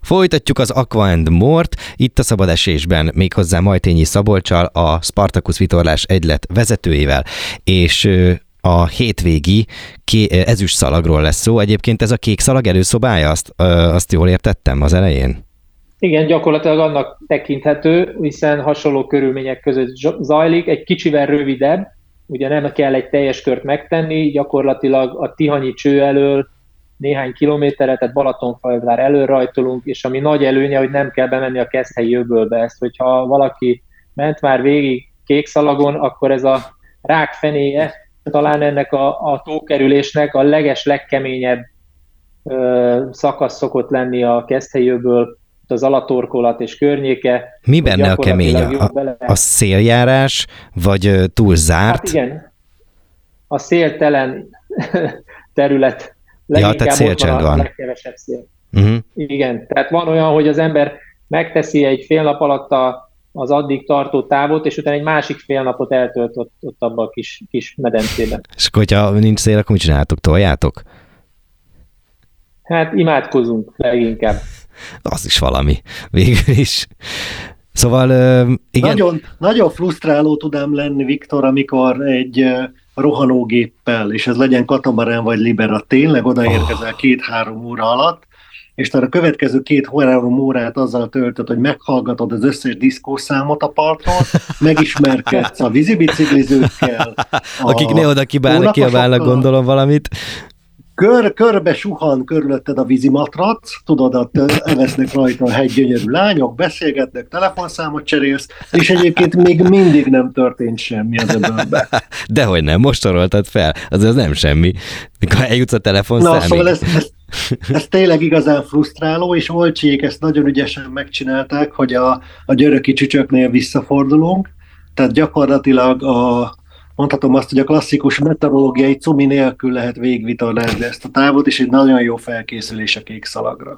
Folytatjuk az Aqua & More-t, itt a Szabad Esésben, méghozzá Majthényi Szabolccsal, a Spartacus vitorlás egylet vezetőjével, és a hétvégi ezüst szalagról lesz szó. Egyébként ez a kék szalag előszobája, azt jól értettem az elején? Igen, gyakorlatilag annak tekinthető, hiszen hasonló körülmények között zajlik, egy kicsivel rövidebb, ugye nem kell egy teljes kört megtenni, gyakorlatilag a Tihanyi cső elől néhány kilométerre, tehát Balatonföldvár elől rajtolunk, és ami nagy előnye, hogy nem kell bemenni a Keszthelyi öbölbe. Ezt, hogyha valaki ment már végig kékszalagon, akkor ez a rákfenéje talán ennek a tókerülésnek a legkeményebb szakasz szokott lenni a Keszthelyi öböl, az Alatorkolat és környéke. Mi benne a kemény? A széljárás, vagy túl zárt? Hát igen, a széltelen terület. Tehát szélcsend van. A legkevesebb szél. Igen, tehát van olyan, hogy az ember megteszi egy fél nap alatt az addig tartó távot, és utána egy másik fél napot eltölt ott abban a kis medencében. És akkor, hogyha nincs szél, akkor mit csináltok? Toljátok? Hát imádkozunk leginkább. Az is valami, végül is. Szóval, igen. Nagyon frusztráló tudám lenni, Viktor, amikor egy rohanógéppel, és ez legyen katamarán vagy libera, tényleg odaérkezel 2-3 óra alatt, és tehát a következő 2-3 órát azzal töltöd, hogy meghallgatod az összes diszkószámot a partról, megismerkedsz a vízibiciklizőkkel. Akik ne oda kiabálnak, gondolom valamit. Körbe suhan körülötted a vízimatrac, tudod, ott evesznek rajta a hegygyönyörű lányok, beszélgetnek, telefonszámot cserélsz, és egyébként még mindig nem történt semmi az öbölbe. Dehogy nem, most soroltad fel, az nem semmi. Mikor eljutsz a telefonszámig. Szóval ez tényleg igazán frusztráló, és Olcsiék ezt nagyon ügyesen megcsinálták, hogy a györöki csücsöknél visszafordulunk, tehát gyakorlatilag mondhatom azt, hogy a klasszikus meteorológiai cumi nélkül lehet végigvitorlázni ezt a távot, és egy nagyon jó felkészülés a kék szalagra.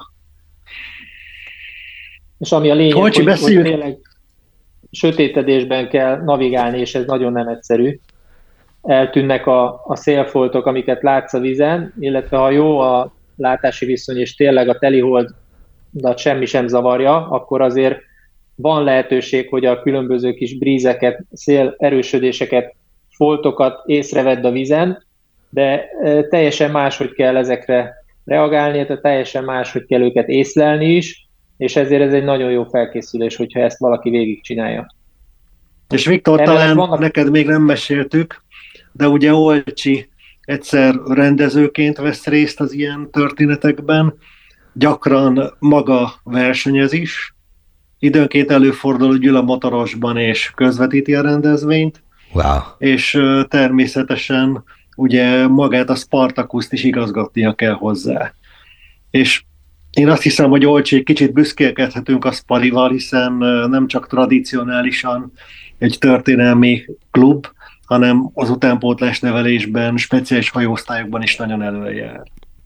És ami a lényeg, hogy tényleg sötétedésben kell navigálni, és ez nagyon nem egyszerű. Eltűnnek a szélfoltok, amiket látsz a vízen, illetve ha jó a látási viszony, és tényleg a teliholdat semmi sem zavarja, akkor azért van lehetőség, hogy a különböző kis brízeket, szélerősödéseket, foltokat észrevedd a vízen, de teljesen máshogy kell ezekre reagálni, tehát teljesen máshogy kell őket észlelni is, és ezért ez egy nagyon jó felkészülés, hogyha ezt valaki végigcsinálja. És Viktor, talán neked még nem meséltük, de ugye Olcsi egyszer rendezőként vesz részt az ilyen történetekben, gyakran maga versenyez is, időnként előfordul, hogy ül a motorosban és közvetíti a rendezvényt. Wow. És természetesen ugye magát a Spartacust is igazgatnia kell hozzá. És én azt hiszem, hogy Olcsi, kicsit büszkélkedhetünk a Sparival, hiszen nem csak tradicionálisan egy történelmi klub, hanem az utánpótlás nevelésben, speciális hajóosztályokban is nagyon előjár.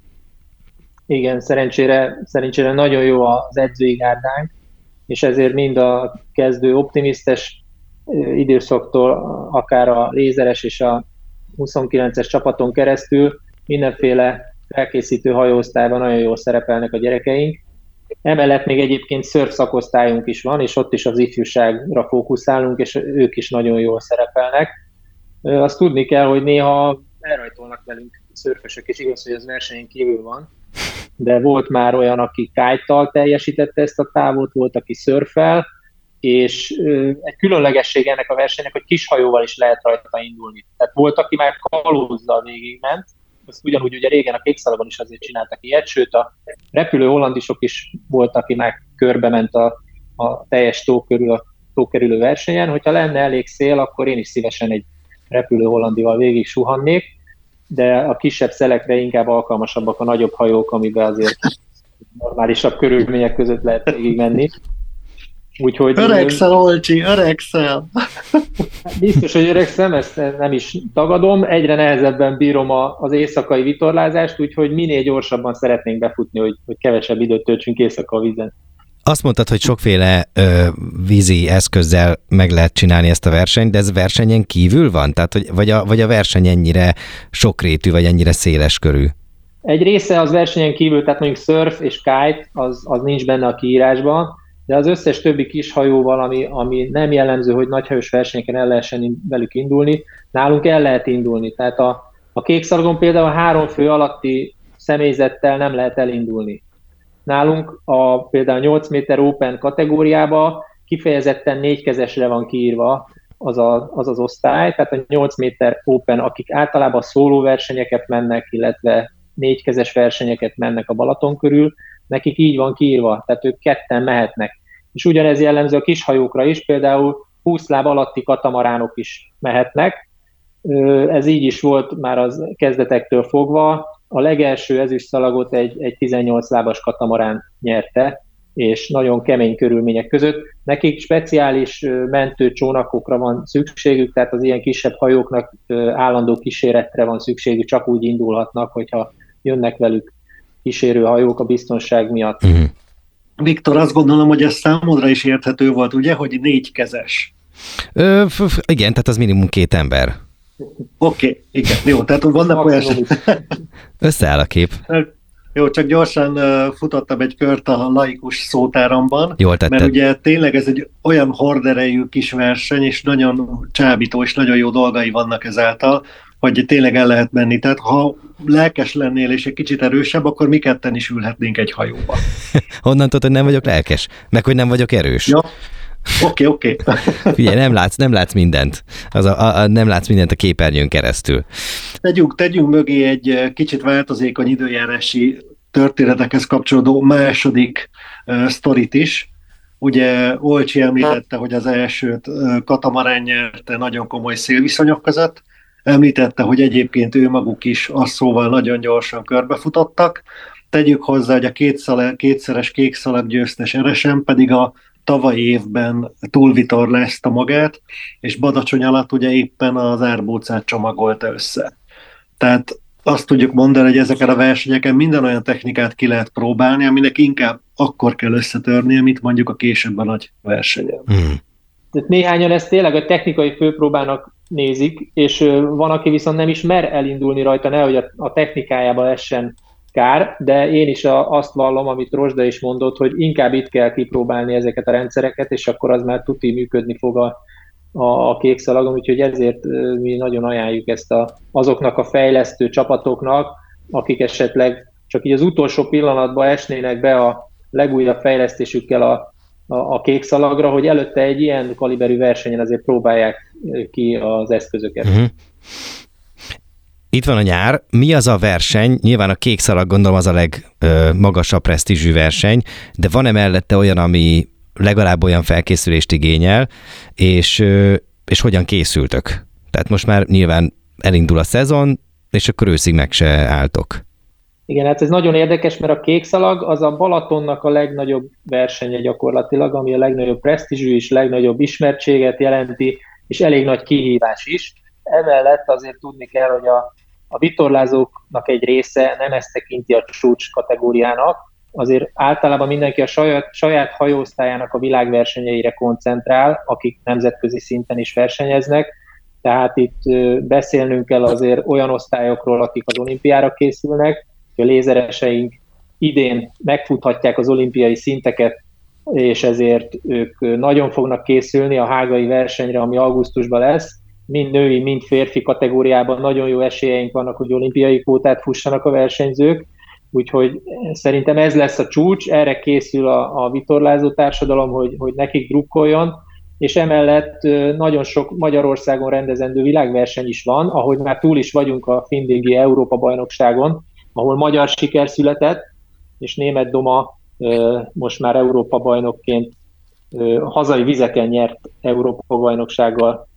Igen, szerencsére nagyon jó az edzői gárdánk, és ezért mind a kezdő optimisztes időszaktól, akár a lézeres és a 29-es csapaton keresztül mindenféle felkészítő hajóosztályban nagyon jól szerepelnek a gyerekeink. Emellett még egyébként szörf szakosztályunk is van, és ott is az ifjúságra fókuszálunk, és ők is nagyon jól szerepelnek. Azt tudni kell, hogy néha elrajtolnak velünk szörfösök, és igaz, hogy ez versenyen kívül van, de volt már olyan, aki kite-tal teljesítette ezt a távot, volt, aki szörffel, és egy különlegesség ennek a versenynek, hogy kis hajóval is lehet rajta indulni. Tehát volt, aki már kalózzal végigment, azt ugyanúgy ugye régen a kékszalagon is azért csináltak ilyet, sőt a repülő hollandisok is volt, aki már körbe ment a teljes tókerülő versenyen. Hogyha lenne elég szél, akkor én is szívesen egy repülő hollandival végig suhannék, de a kisebb szelekre inkább alkalmasabbak a nagyobb hajók, amiben azért normálisabb körülmények között lehet végig menni. Úgyhogy öregszel, Olcsi, öregszel! Biztos, hogy öregszem, ezt nem is tagadom. Egyre nehezebben bírom az éjszakai vitorlázást, úgyhogy minél gyorsabban szeretnénk befutni, hogy kevesebb időt töltsünk éjszaka a vízen. Azt mondtad, hogy sokféle vízi eszközzel meg lehet csinálni ezt a versenyt, de ez versenyen kívül van? Tehát, vagy a verseny ennyire sokrétű, vagy ennyire széles körű? Egy része az versenyen kívül, tehát mondjuk surf és kite, az nincs benne a kiírásban, de az összes többi kis hajóval, ami nem jellemző, hogy nagyhajós versenyeken el lehessen velük indulni, nálunk el lehet indulni. Tehát a Kékszalagon például 3 fő alatti személyzettel nem lehet elindulni. Nálunk például 8 méter open kategóriába kifejezetten 4 kezesre van kiírva az osztály, tehát a 8 méter open, akik általában szóló versenyeket mennek, illetve 4 kezes versenyeket mennek a Balaton körül, nekik így van kiírva, tehát ők ketten mehetnek. És ugyanez jellemző a kishajókra is, például 20 láb alatti katamaránok is mehetnek. Ez így is volt már az kezdetektől fogva. A legelső ezüstszalagot egy 18 lábas katamarán nyerte, és nagyon kemény körülmények között. Nekik speciális mentőcsónakokra van szükségük, tehát az ilyen kisebb hajóknak állandó kíséretre van szükségük, csak úgy indulhatnak, hogyha jönnek velük kísérőhajók a biztonság miatt. Viktor, azt gondolom, hogy ez számodra is érthető volt, ugye, hogy 4 kezes. Igen, tehát az minimum 2 ember. Oké, igen, jó, tehát vannak olyan... Összeáll a kép. Jó, csak gyorsan futottam egy kört a laikus szótáramban, Jól tetted. mert ugye tényleg ez egy olyan horderejű kis verseny, és nagyon csábító, és nagyon jó dolgai vannak ezáltal, hogy tényleg el lehet menni. Tehát ha lelkes lennél, és egy kicsit erősebb, akkor mi ketten is ülhetnénk egy hajóba. Honnan tudod, hogy nem vagyok lelkes? Meg, hogy nem vagyok erős? Ja. Oké. Figyelj, nem látsz mindent. Nem látsz mindent a képernyőn keresztül. Tegyünk mögé egy kicsit változékony időjárási történetekhez kapcsolódó második sztorit is. Ugye Olcsi említette, hogy az elsőt katamarán nyerte nagyon komoly szélviszonyok között. Említette, hogy egyébként ő maguk is asszóval nagyon gyorsan körbefutottak. Tegyük hozzá, hogy a kétszeres kékszalag győztes Eresen pedig a tavalyi évben túlvitorlázta magát, és Badacsony alatt ugye éppen az árbócát csomagolta össze. Tehát azt tudjuk mondani, hogy ezeken a versenyeken minden olyan technikát ki lehet próbálni, aminek inkább akkor kell összetörnie, mint mondjuk a később a nagy versenyen. Tehát néhányan ezt tényleg a technikai főpróbának nézik, és van, aki viszont nem is mer elindulni rajta, nehogy a technikájába essen kár, de én is azt vallom, amit Rozsda is mondott, hogy inkább itt kell kipróbálni ezeket a rendszereket, és akkor az már tuti működni fog a Kékszalagon, úgyhogy ezért mi nagyon ajánljuk ezt azoknak a fejlesztő csapatoknak, akik esetleg csak így az utolsó pillanatban esnének be a legújabb fejlesztésükkel a Kékszalagra, hogy előtte egy ilyen kaliberű versenyen azért próbálják ki az eszközöket. Itt van a nyár. Mi az a verseny? Nyilván a Kékszalag, gondolom, az a legmagasabb presztízsű verseny, de van-e mellette olyan, ami legalább olyan felkészülést igényel, és hogyan készültök? Tehát most már nyilván elindul a szezon, és akkor őszig meg se álltok. Igen, hát ez nagyon érdekes, mert a Kékszalag az a Balatonnak a legnagyobb versenye gyakorlatilag, ami a legnagyobb presztízsű és legnagyobb ismertséget jelenti, és elég nagy kihívás is. Emellett azért tudni kell, hogy a vitorlázóknak egy része nem ezt tekinti a csúcs kategóriának, azért általában mindenki a saját hajóosztályának a világversenyeire koncentrál, akik nemzetközi szinten is versenyeznek, tehát itt beszélnünk kell azért olyan osztályokról, akik az olimpiára készülnek, hogy a lézereseink idén megfuthatják az olimpiai szinteket, és ezért ők nagyon fognak készülni a hágai versenyre, ami augusztusban lesz. Mind női, mind férfi kategóriában nagyon jó esélyeink vannak, hogy olimpiai kvótát fussanak a versenyzők, úgyhogy szerintem ez lesz a csúcs, erre készül a vitorlázó társadalom, hogy nekik drukkoljon, és emellett nagyon sok Magyarországon rendezendő világverseny is van, ahogy már túl is vagyunk a Findingi Európa-bajnokságon, ahol magyar siker született, és Németh Doma most már Európa-bajnokként hazai vizeken nyert Európa-bajnoksággal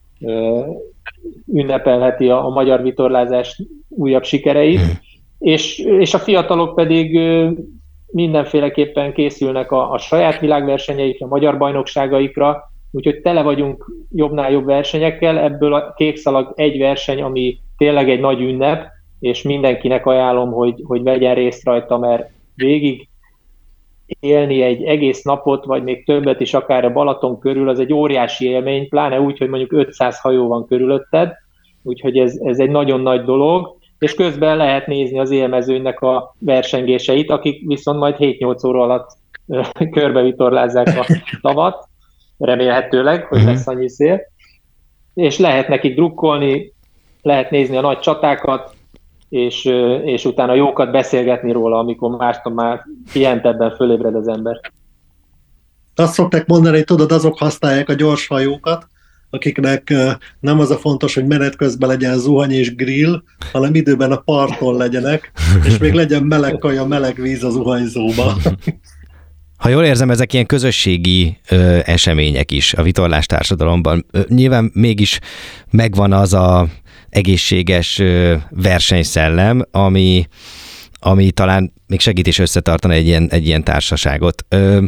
ünnepelheti a magyar vitorlázás újabb sikereit, és a fiatalok pedig mindenféleképpen készülnek a saját világversenyeikre, a magyar bajnokságaikra, úgyhogy tele vagyunk jobbnál jobb versenyekkel, ebből a Kékszalag egy verseny, ami tényleg egy nagy ünnep, és mindenkinek ajánlom, hogy vegyen részt rajta, mert végig élni egy egész napot, vagy még többet is akár a Balaton körül, az egy óriási élmény, pláne úgy, hogy mondjuk 500 hajó van körülötted, úgyhogy ez egy nagyon nagy dolog, és közben lehet nézni az élmezőnynek a versengéseit, akik viszont majd 7-8 óra alatt körbevitorlázzák a tavat, remélhetőleg, hogy lesz annyi szél, és lehet nekik drukkolni, lehet nézni a nagy csatákat, és utána jókat beszélgetni róla, amikor máskor már pihentebben fölébred az ember. Azt szokták mondani, hogy tudod, azok használják a gyorshajókat, akiknek nem az a fontos, hogy menet közben legyen zuhany és grill, hanem időben a parton legyenek, és még legyen meleg kaja, meleg víz a zuhanyzóba. Ha jól érzem, ezek ilyen közösségi események is a vitorlás társadalomban. Nyilván mégis megvan az a egészséges versenyszellem, ami talán még segít is összetartani egy ilyen társaságot.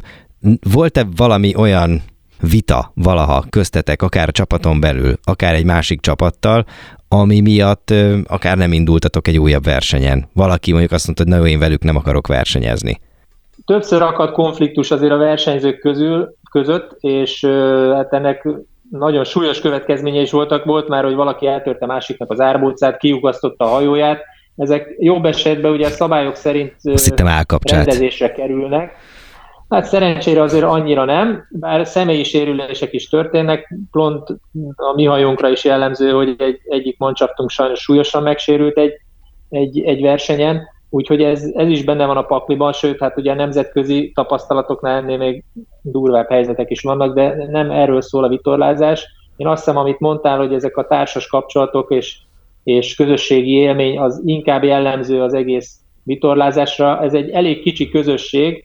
Volt-e valami olyan vita valaha köztetek, akár a csapaton belül, akár egy másik csapattal, ami miatt akár nem indultatok egy újabb versenyen? Valaki mondjuk azt mondta, hogy na jó, én velük nem akarok versenyezni. Többször akadt konfliktus azért a versenyzők között, és hát ennek nagyon súlyos következménye is volt már, hogy valaki eltörte másiknak az árbócát, kiugasztotta a hajóját. Ezek jobb esetben ugye a szabályok szerint rendezésre kerülnek. Hát szerencsére azért annyira nem, bár személyi sérülések is történnek, pont a mi hajónkra is jellemző, hogy egyik mancsaftunk sajnos súlyosan megsérült egy versenyen, úgyhogy ez is benne van a pakliban, sőt, hát ugye a nemzetközi tapasztalatoknál ennél még durvább helyzetek is vannak, de nem erről szól a vitorlázás. Én azt hiszem, amit mondtál, hogy ezek a társas kapcsolatok és közösségi élmény az inkább jellemző az egész vitorlázásra. Ez egy elég kicsi közösség,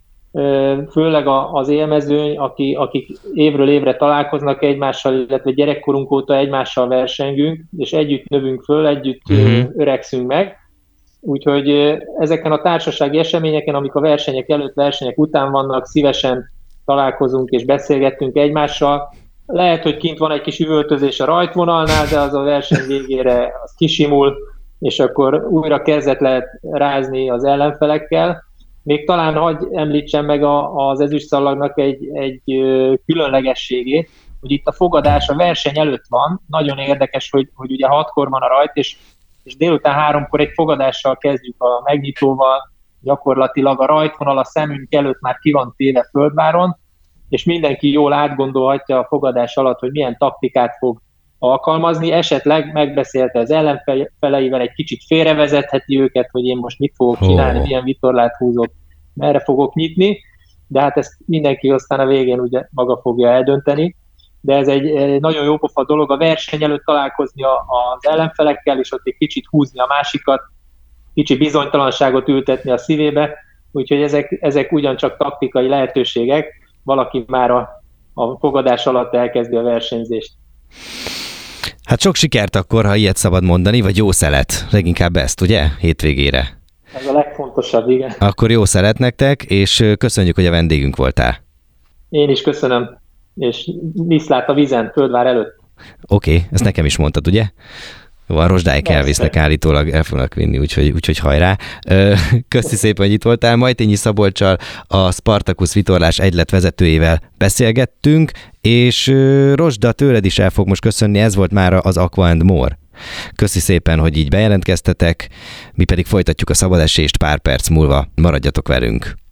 főleg az élmezőny, akik évről évre találkoznak egymással, illetve gyerekkorunk óta egymással versengünk, és együtt növünk föl, együtt öregszünk meg. Úgyhogy ezeken a társasági eseményeken, amik a versenyek előtt, versenyek után vannak, szívesen találkozunk és beszélgettünk egymással. Lehet, hogy kint van egy kis üvöltözés a rajtvonalnál, de az a verseny végére az kisimul, és akkor újra kezdet lehet rázni az ellenfelekkel. Még talán hadd említsem meg az ezüstszalagnak egy különlegességét, hogy itt a fogadás a verseny előtt van. Nagyon érdekes, hogy ugye 6-kor van a rajt, és délután 3-kor egy fogadással kezdjük a megnyitóval, gyakorlatilag a rajtvonal a szemünk előtt már ki van téve földváron, és mindenki jól átgondolhatja a fogadás alatt, hogy milyen taktikát fog alkalmazni, esetleg megbeszélte az ellenfeleivel, egy kicsit félrevezetheti őket, hogy én most mit fogok csinálni, milyen vitorlát húzok, merre fogok nyitni, de hát ezt mindenki aztán a végén ugye maga fogja eldönteni. De ez egy nagyon jópofa dolog a verseny előtt találkozni az ellenfelekkel, és ott egy kicsit húzni a másikat, kicsi bizonytalanságot ültetni a szívébe, úgyhogy ezek ugyancsak taktikai lehetőségek, valaki már a fogadás alatt elkezdi a versenyzést. Hát sok sikert akkor, ha ilyet szabad mondani, vagy jó szelet, leginkább ezt, ugye, hétvégére? Ez a legfontosabb, igen. Akkor jó szelet nektek, és köszönjük, hogy a vendégünk voltál. Én is köszönöm, és viszlát a vízen, Földvár előtt. Oké, ezt nekem is mondtad, ugye? Jó, a rozsdáik elvisznek állítólag, el fognak vinni, úgyhogy hajrá. Köszi szépen, hogy itt voltál. Majtényi Szabolccsal, a Spartacus vitorlás egylet vezetőjével beszélgettünk, és Rozsda, tőled is el fog most köszönni, ez volt már az Aqua and More. Köszi szépen, hogy így bejelentkeztetek, mi pedig folytatjuk a szabadesést pár perc múlva. Maradjatok velünk!